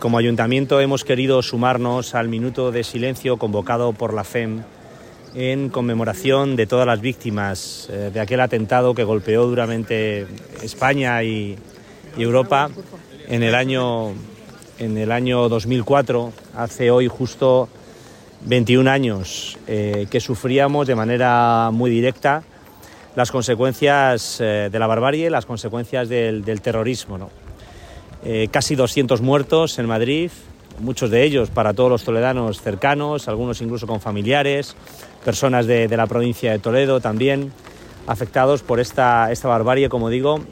Como ayuntamiento hemos querido sumarnos al minuto de silencio convocado por la FEM en conmemoración de todas las víctimas de aquel atentado que golpeó duramente España y Europa en el año 2004, hace hoy justo 21 años, que sufríamos de manera muy directa las consecuencias de la barbarie, las consecuencias del terrorismo, ¿no? Casi 200 muertos en Madrid, muchos de ellos para todos los toledanos cercanos, algunos incluso con familiares, personas de la provincia de Toledo también afectados por esta barbarie, como digo.